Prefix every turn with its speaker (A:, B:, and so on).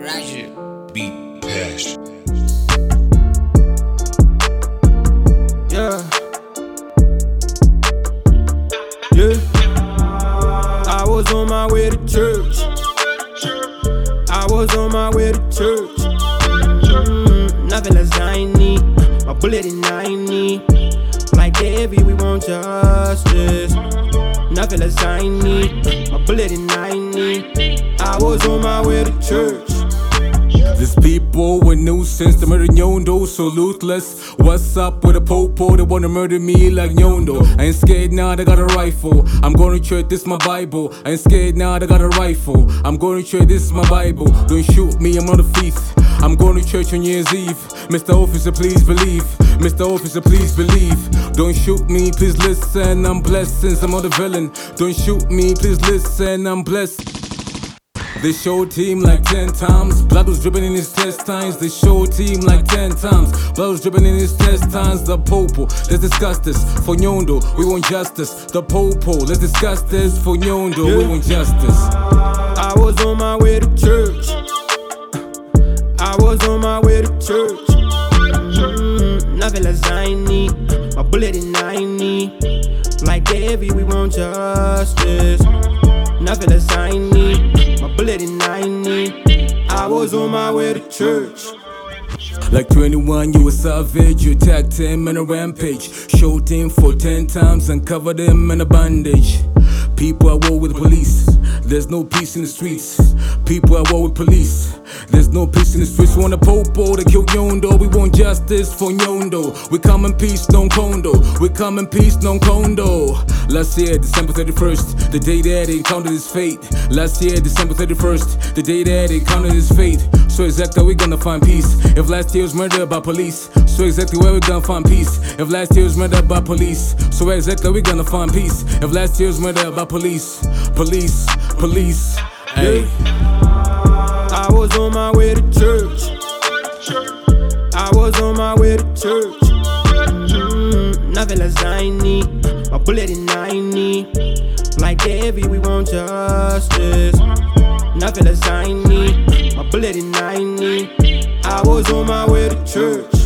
A: Roger. Beat Pass.
B: Yeah. Yeah. I was on my way to church. I was on my way to church. Nothing less tiny. My bullet in 90. Like Davey, we want justice. Nothing less tiny. My bullet in 90. I was on my way to church.
C: These people with nuisance, they murder Nyondo, so ruthless. What's up with the popo? They wanna murder me like Nyondo. I ain't scared now, they got a rifle. I'm going to church, this my Bible. I ain't scared now, they got a rifle. I'm going to church, this is my Bible. Don't shoot me, I'm on the feast. I'm going to church on New Year's Eve. Mr. Officer, please believe. Mr. Officer, please believe. Don't shoot me, please listen. I'm blessed since I'm not a villain. Don't shoot me, please listen. I'm blessed. They show team like 10 times. Blood was dripping in his intestines. They show team like 10 times. Blood was dripping in his intestines. The popo, let's discuss this. For Nyondo, we want justice. The popo, let's discuss this. For Nyondo, we want justice.
B: I was on my way to church. I was on my way to church. Nothing less tiny. My bullet in 90. Like Davey, we want justice. Nothing less tiny. My bullet in 90. I was on my way to church.
C: Like 21, you a savage. You attacked him in a rampage. Showed him for 10 times and covered him in a bandage. People at war with the police. There's no peace in the streets. People at war with police. There's no peace in the streets. We want a popo to kill Nyondo. We want justice for Nyondo. We come in peace, no condo. We come in peace, no condo. Last year, December 31st, the day that he encountered his fate. Last year, December 31st, the day that he encountered his fate. So exactly we gonna find peace. If last year was murdered by police, so exactly where we gonna find peace. If last year was murdered by police, so exactly we gonna find peace. If last year was murdered by police, police, hey.
B: I was on my way to church. I was on my way to church. Nothing less tiny. My bullet in 90. Like Davey, we want justice. Nothing less tiny. My bullet in 90. I was on my way to church.